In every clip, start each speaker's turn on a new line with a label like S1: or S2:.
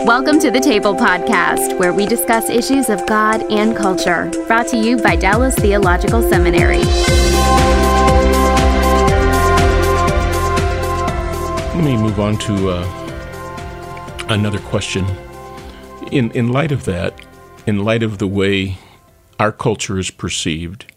S1: Welcome to the Table Podcast, where we discuss issues of God and culture, brought to you by Dallas Theological Seminary.
S2: Let me move on to another question. In light of that, in light of the way our culture is perceived,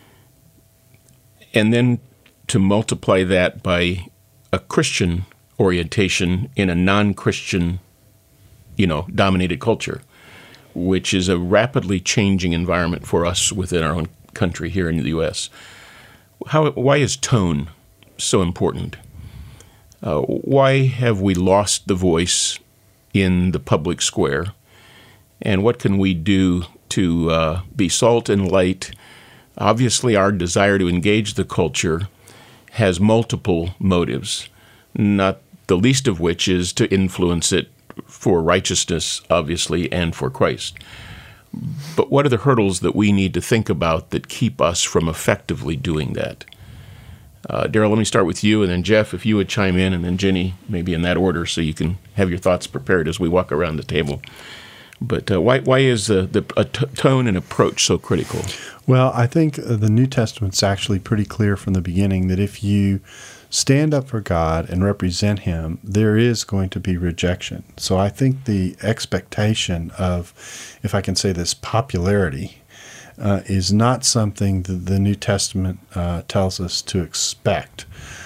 S2: and then to multiply that by a Christian orientation in a non-Christian, dominated culture, which is a rapidly changing environment for us within our own country here in the U.S. Why is tone so important? Why have we lost the voice in the public square? And what can we do to be salt and light? Obviously, our desire to engage the culture has multiple motives, not the least of which is to influence it for righteousness, obviously, and for Christ. But what are the hurdles that we need to think about that keep us from effectively doing that? Daryl, let me start with you, and then Jeff, if you would chime in, and then Jenny, maybe in that order, so you can have your thoughts prepared as we walk around the table. But why is the tone and approach so critical?
S3: Well, I think the New Testament's actually pretty clear from the beginning that if you stand up for God and represent Him, there is going to be rejection. So I think the expectation of, if I can say this, popularity is not something that the New Testament tells us to expect.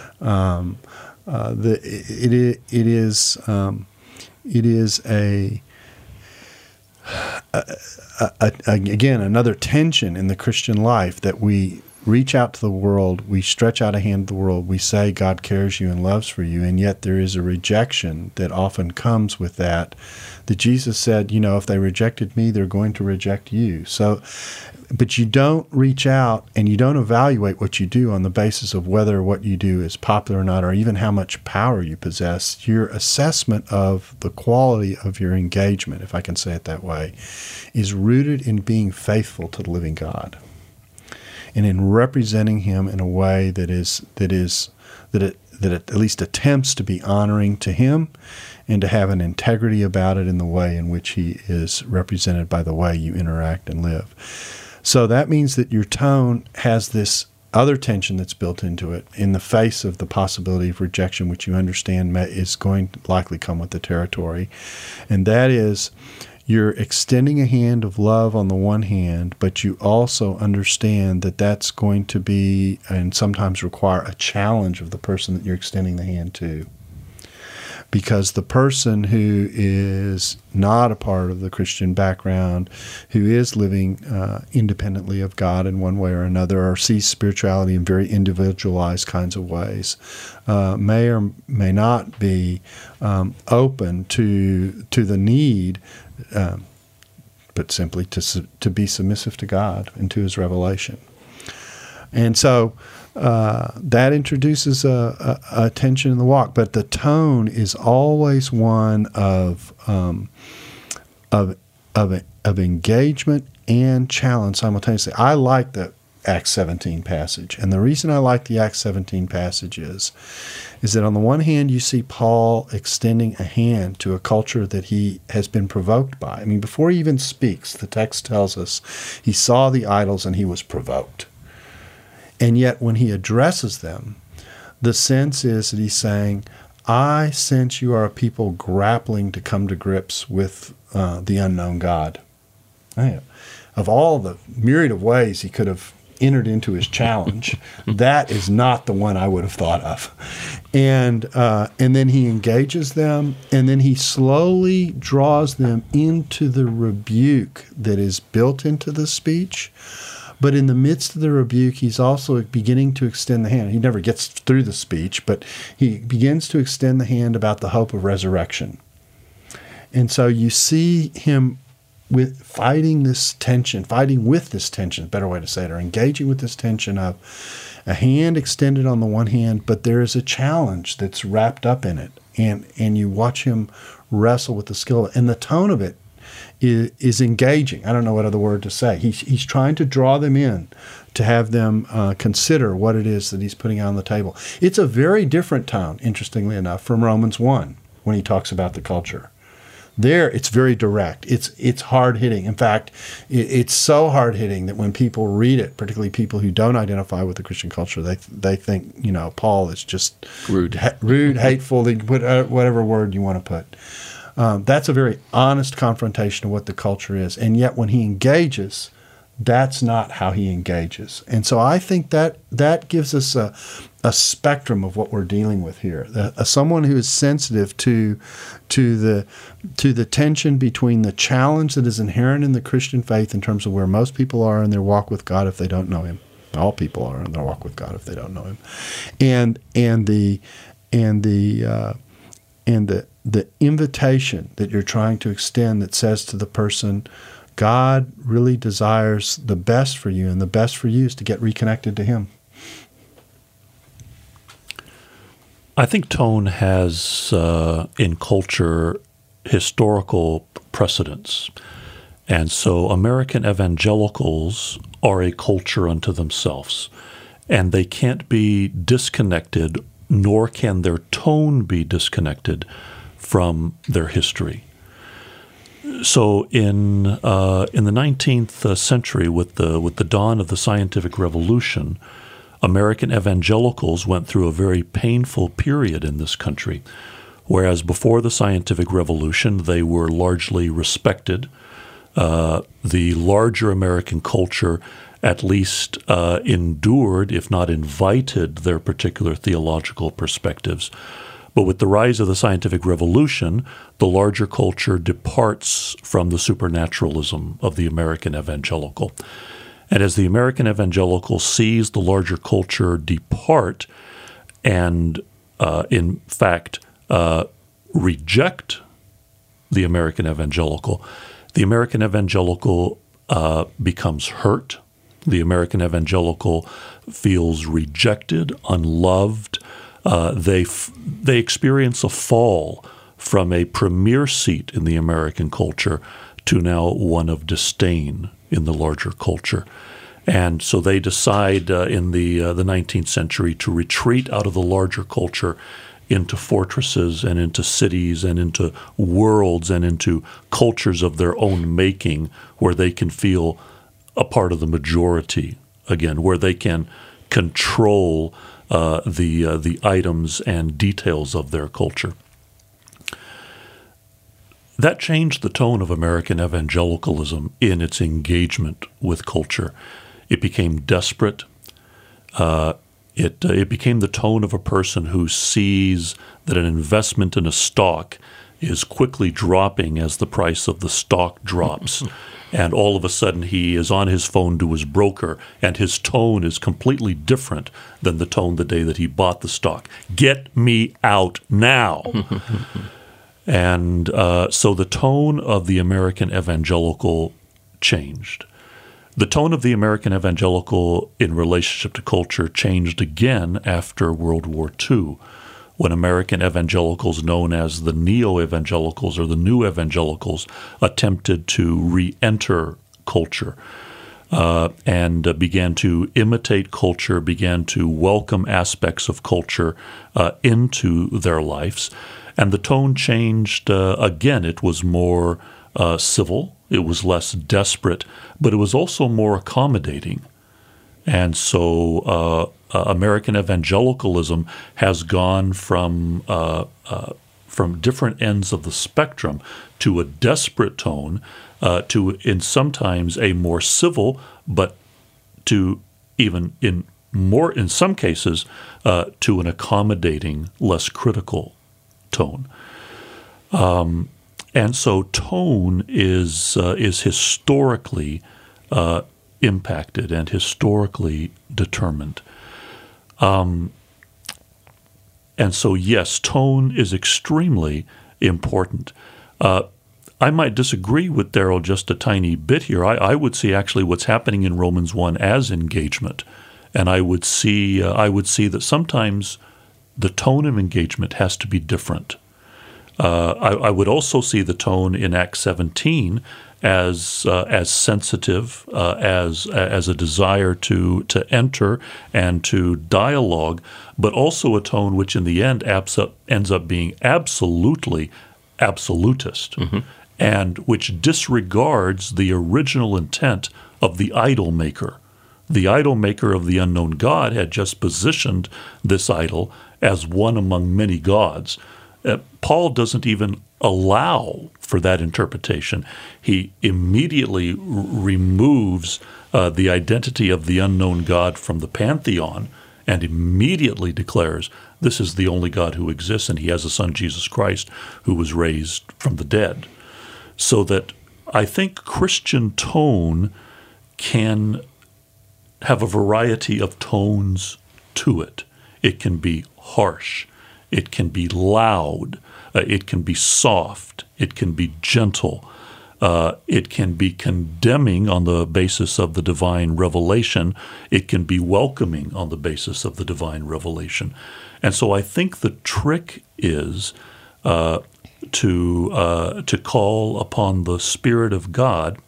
S3: It is again another tension in the Christian life that we reach out to the world, we stretch out a hand to the world, we say God cares you and loves for you, and yet there is a rejection that often comes with that Jesus said, if they rejected me, they're going to reject you. So, but you don't reach out and you don't evaluate what you do on the basis of whether what you do is popular or not, or even how much power you possess. Your assessment of the quality of your engagement, if I can say it that way, is rooted in being faithful to the living God and in representing Him in a way that it at least attempts to be honoring to Him and to have an integrity about it in the way in which He is represented by the way you interact and live. So that means that your tone has this other tension that's built into it in the face of the possibility of rejection, which you understand is going to likely come with the territory. And that is, you're extending a hand of love on the one hand, but you also understand that that's going to be and sometimes require a challenge of the person that you're extending the hand to. Because the person who is not a part of the Christian background, who is living independently of God in one way or another, or sees spirituality in very individualized kinds of ways, may or may not be open to the need, but simply to be submissive to God and to His revelation. And so that introduces a tension in the walk, but the tone is always one of engagement and challenge simultaneously. I like the Acts 17 passage, and the reason I like the Acts 17 passage is that on the one hand you see Paul extending a hand to a culture that he has been provoked by. I mean, before he even speaks, the text tells us he saw the idols and he was provoked. And yet when he addresses them, the sense is that he's saying, I sense you are a people grappling to come to grips with the unknown God. Of all the myriad of ways he could have entered into his challenge, that is not the one I would have thought of. And then he engages them, and then he slowly draws them into the rebuke that is built into the speech. But in the midst of the rebuke, he's also beginning to extend the hand. He never gets through the speech, but he begins to extend the hand about the hope of resurrection. And so you see him fighting with this tension, better way to say it, or engaging with this tension of a hand extended on the one hand, but there is a challenge that's wrapped up in it. And you watch him wrestle with the skill. And the tone of it is engaging. I don't know what other word to say. He's trying to draw them in, to have them consider what it is that he's putting out on the table. It's a very different tone, interestingly enough, from Romans 1 when he talks about the culture. There, it's very direct. It's hard-hitting. In fact, it's so hard-hitting that when people read it, particularly people who don't identify with the Christian culture, they think, Paul is just rude, hateful, they can put whatever word you want to put. That's a very honest confrontation of what the culture is. And yet when he engages, that's not how he engages. And so I think that gives us a spectrum of what we're dealing with here. Someone who is sensitive to the tension between the challenge that is inherent in the Christian faith in terms of where most people are in their walk with God if they don't know him. All people are in their walk with God if they don't know him. And the invitation that you're trying to extend that says to the person, God really desires the best for you, and the best for you is to get reconnected to him.
S4: I think tone has, in culture, historical precedence. And so American evangelicals are a culture unto themselves, and they can't be disconnected, nor can their tone be disconnected from their history. So in the 19th century, with the dawn of the scientific revolution, American evangelicals went through a very painful period in this country, whereas before the scientific revolution, they were largely respected. The larger American culture at least endured, if not invited, their particular theological perspectives. But with the rise of the scientific revolution, the larger culture departs from the supernaturalism of the American evangelical. And as the American evangelical sees the larger culture depart and, in fact, reject the American evangelical becomes hurt. The American evangelical feels rejected, unloved. They experience a fall from a premier seat in the American culture to now one of disdain in the larger culture. And so they decide in the 19th century to retreat out of the larger culture into fortresses and into cities and into worlds and into cultures of their own making, where they can feel a part of the majority again, where they can control the items and details of their culture. That changed the tone of American evangelicalism in its engagement with culture. It became desperate. It became the tone of a person who sees that an investment in a stock is quickly dropping as the price of the stock drops. And all of a sudden he is on his phone to his broker, and his tone is completely different than the tone the day that he bought the stock. Get me out now. And so the tone of the American evangelical changed. The tone of the American evangelical in relationship to culture changed again after World War II, when American evangelicals known as the neo-evangelicals or the new evangelicals attempted to re-enter culture and began to imitate culture, began to welcome aspects of culture into their lives. And the tone changed again. It was more civil. It was less desperate, but it was also more accommodating. And so American evangelicalism has gone from different ends of the spectrum to a desperate tone, to in sometimes a more civil, but to even in some cases to an accommodating, less critical tone. And so tone is historically impacted and historically determined. And so, yes, tone is extremely important. I might disagree with Darrell just a tiny bit here. I would see actually what's happening in Romans 1 as engagement. And I would see that sometimes the tone of engagement has to be different. I would also see the tone in Acts 17 as sensitive, as a desire to enter and to dialogue, but also a tone which in the end ends up being absolutely absolutist, and which disregards the original intent of the idol maker. The idol maker of the unknown God had just positioned this idol as one among many gods. Paul doesn't even allow for that interpretation. He immediately removes the identity of the unknown God from the pantheon and immediately declares this is the only God who exists, and he has a son, Jesus Christ, who was raised from the dead. So that I think Christian tone can have a variety of tones to it. It can be harsh. It can be loud. It can be soft. It can be gentle. It can be condemning on the basis of the divine revelation. It can be welcoming on the basis of the divine revelation. And so I think the trick is to call upon the Spirit of God,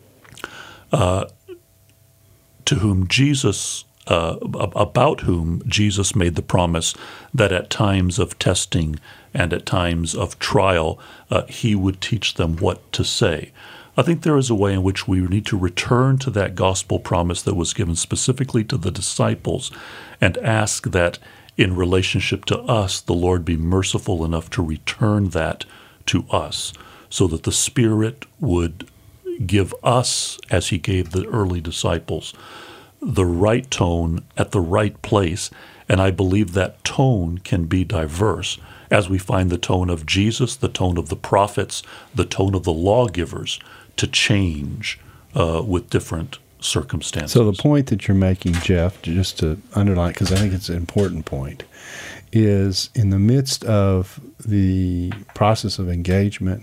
S4: to whom Jesus, about whom Jesus made the promise that at times of testing and at times of trial, he would teach them what to say. I think there is a way in which we need to return to that gospel promise that was given specifically to the disciples and ask that in relationship to us, the Lord be merciful enough to return that to us so that the Spirit would give us, as he gave the early disciples, the right tone at the right place. And I believe that tone can be diverse as we find the tone of Jesus, the tone of the prophets, the tone of the lawgivers to change with different circumstances.
S3: So the point that you're making, Jeff, just to underline, because I think it's an important point, is in the midst of the process of engagement,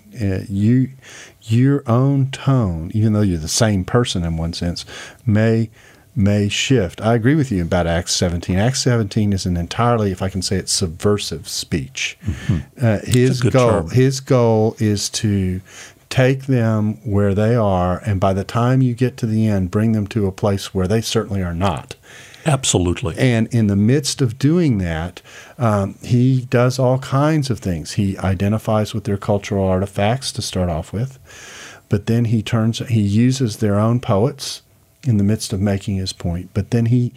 S3: your own tone, even though you're the same person in one sense, may shift. I agree with you about Acts 17. Acts 17 is an entirely, if I can say it, subversive speech. His goal is to take them where they are, and by the time you get to the end, bring them to a place where they certainly are not.
S4: Absolutely.
S3: And in the midst of doing that, he does all kinds of things. He identifies with their cultural artifacts to start off with, but then he uses their own poets in the midst of making his point. But then he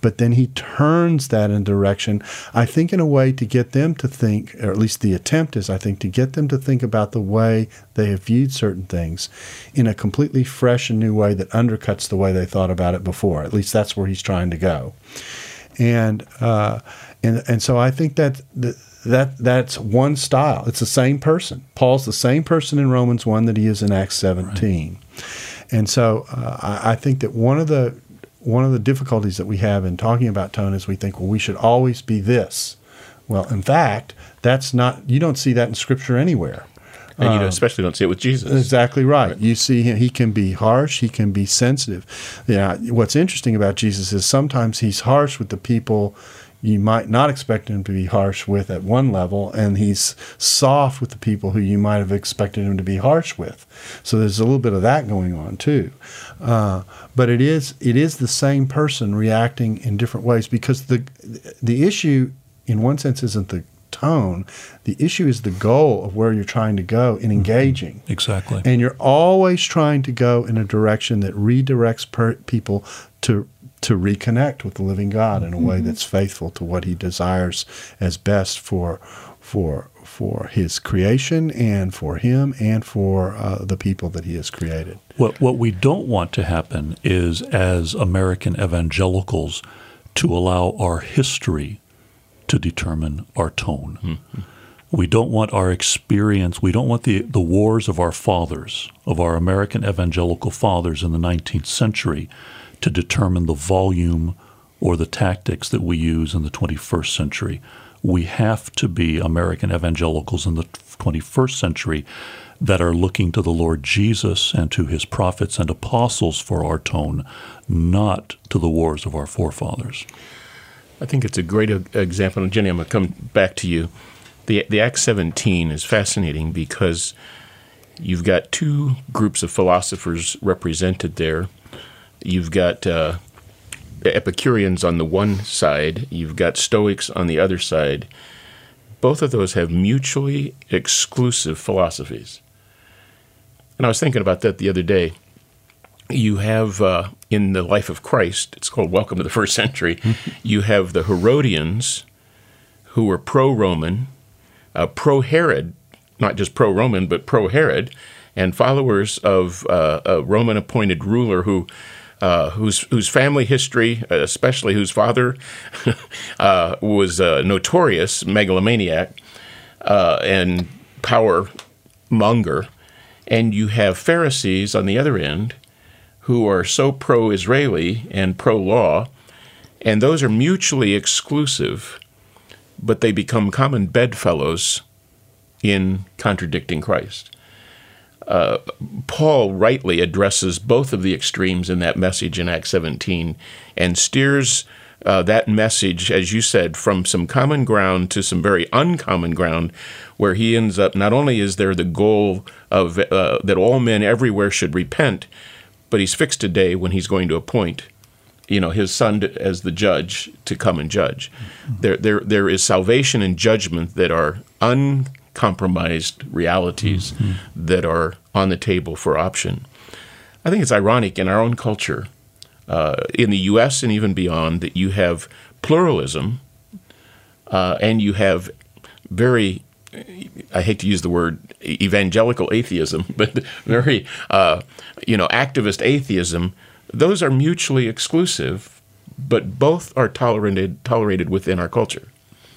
S3: turns that in direction, I think, in a way to get them to think, or at least the attempt is, I think, to get them to think about the way they have viewed certain things in a completely fresh and new way that undercuts the way they thought about it before. At least that's where he's trying to go. And so I think that's one style. It's the same person. Paul's the same person in Romans 1 that he is in Acts 17. Right. And so I think that one of the difficulties that we have in talking about tone is we think, well, we should always be this. Well, in fact, that's not. You don't see that in Scripture anywhere.
S2: And you especially don't see it with Jesus.
S3: Exactly right. You see him, he can be harsh, he can be sensitive. Yeah. What's interesting about Jesus is sometimes he's harsh with the people you might not expect him to be harsh with at one level, and he's soft with the people who you might have expected him to be harsh with. So there's a little bit of that going on too. But it is the same person reacting in different ways, because the issue in one sense isn't the tone. The issue is the goal of where you're trying to go in engaging.
S4: Exactly.
S3: And you're always trying to go in a direction that redirects people to reconnect with the living God in a way that's faithful to what he desires as best for his creation and for him and for the people that he has created.
S4: What we don't want to happen is, as American evangelicals, to allow our history to determine our tone. Mm-hmm. We don't want our experience, we don't want the wars of our fathers, of our American evangelical fathers in the 19th century, to determine the volume or the tactics that we use in the 21st century. We have to be American evangelicals in the 21st century that are looking to the Lord Jesus and to his prophets and apostles for our tone, not to the wars of our forefathers.
S2: I think it's a great example. And Jenny, I'm going to come back to you. The Acts 17 is fascinating because you've got two groups of philosophers represented there. You've got Epicureans on the one side. You've got Stoics on the other side. both of those have mutually exclusive philosophies. And I was thinking about that the other day. You have, in the life of Christ, it's called Welcome to the First Century, you have the Herodians, who were pro-Roman, pro-Herod, not just pro-Roman, but pro-Herod, and followers of a Roman-appointed ruler whose family history, especially whose father was a notorious megalomaniac and power monger. And you have Pharisees on the other end who are so pro-Israeli and pro-law, and those are mutually exclusive, but they become common bedfellows in contradicting Christ. Paul rightly addresses both of the extremes in that message in Acts 17 and steers that message, as you said, from some common ground to some very uncommon ground, where he ends up, not only is there the goal of that all men everywhere should repent, but he's fixed a day when he's going to appoint, his son as the judge to come and judge. Mm-hmm. There is salvation and judgment that are uncompromised realities that are on the table for option. I think it's ironic in our own culture, in the U.S. and even beyond, that you have pluralism and you have very, I hate to use the word evangelical atheism, but very, activist atheism. Those are mutually exclusive, but both are tolerated within our culture.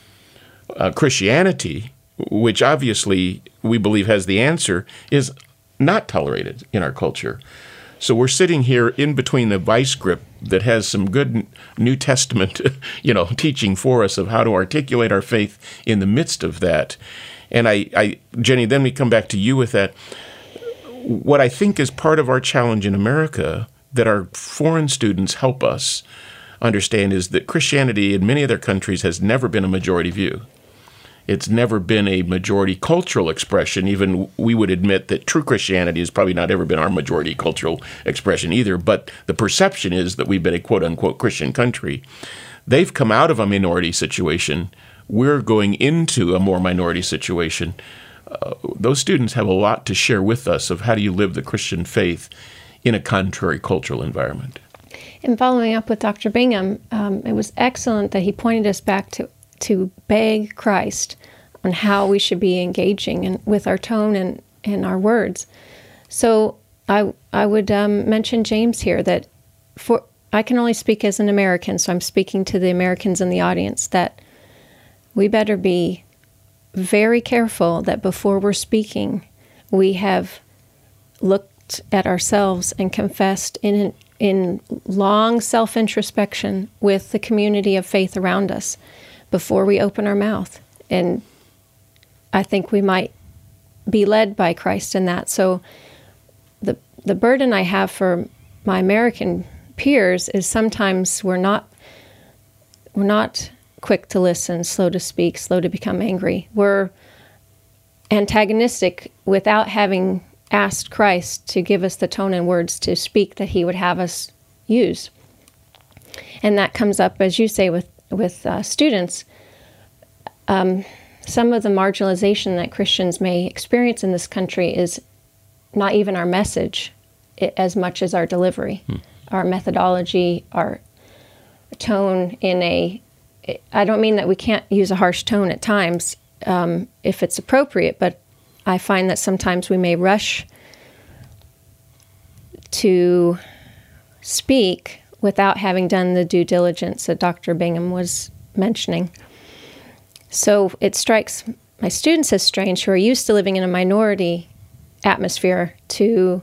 S2: Christianity, which obviously we believe has the answer, is not tolerated in our culture. So we're sitting here in between the vice grip that has some good New Testament, teaching for us of how to articulate our faith in the midst of that. And I, Jenny, then we come back to you with that. What I think is part of our challenge in America that our foreign students help us understand is that Christianity in many other countries has never been a majority view. It's never been a majority cultural expression. Even we would admit that true Christianity has probably not ever been our majority cultural expression either, but the perception is that we've been a quote-unquote Christian country. They've come out of a minority situation. We're going into a more minority situation. Those students have a lot to share with us of how do you live the Christian faith in a contrary cultural environment.
S5: In following up with Dr. Bingham, it was excellent that he pointed us back to beg Christ on how we should be engaging with our tone and our words. So I would mention James here, that I can only speak as an American, so I'm speaking to the Americans in the audience, that we better be very careful that before we're speaking, we have looked at ourselves and confessed in long self-introspection with the community of faith around us before we open our mouth. And I think we might be led by Christ in that. So the burden I have for my American peers is sometimes we're not quick to listen, slow to speak, slow to become angry. We're antagonistic without having asked Christ to give us the tone and words to speak that he would have us use. And that comes up, as you say, with students. Some of the marginalization that Christians may experience in this country is not even our message as much as our delivery, our methodology, our tone I don't mean that we can't use a harsh tone at times if it's appropriate, but I find that sometimes we may rush to speak without having done the due diligence that Dr. Bingham was mentioning. So it strikes my students as strange, who are used to living in a minority atmosphere, to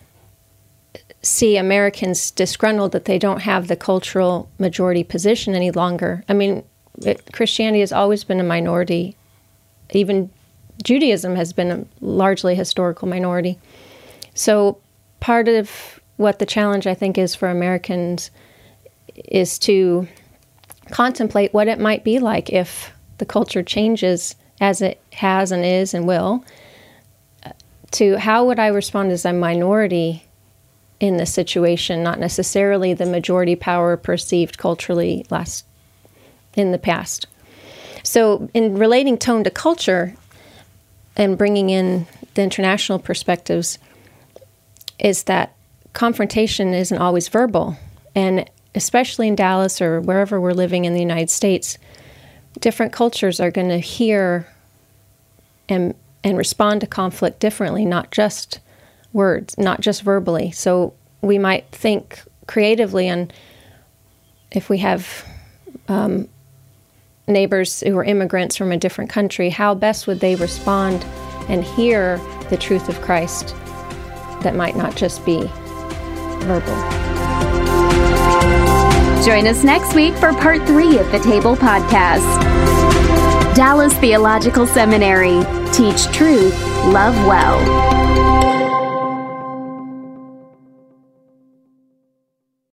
S5: see Americans disgruntled that they don't have the cultural majority position any longer. I mean, Christianity has always been a minority. Even Judaism has been a largely historical minority. So part of what the challenge, I think, is for Americans is to contemplate what it might be like if the culture changes as it has and is and will, to how would I respond as a minority in this situation, not necessarily the majority power perceived culturally in the past. So in relating tone to culture and bringing in the international perspectives is that confrontation isn't always verbal. And especially in Dallas or wherever we're living in the United States, different cultures are going to hear and respond to conflict differently, not just words, not just verbally. So we might think creatively, and if we have neighbors who are immigrants from a different country, how best would they respond and hear the truth of Christ that might not just be verbal.
S1: Join us next week for part 3 of the Table Podcast. Dallas Theological Seminary. Teach truth, love well.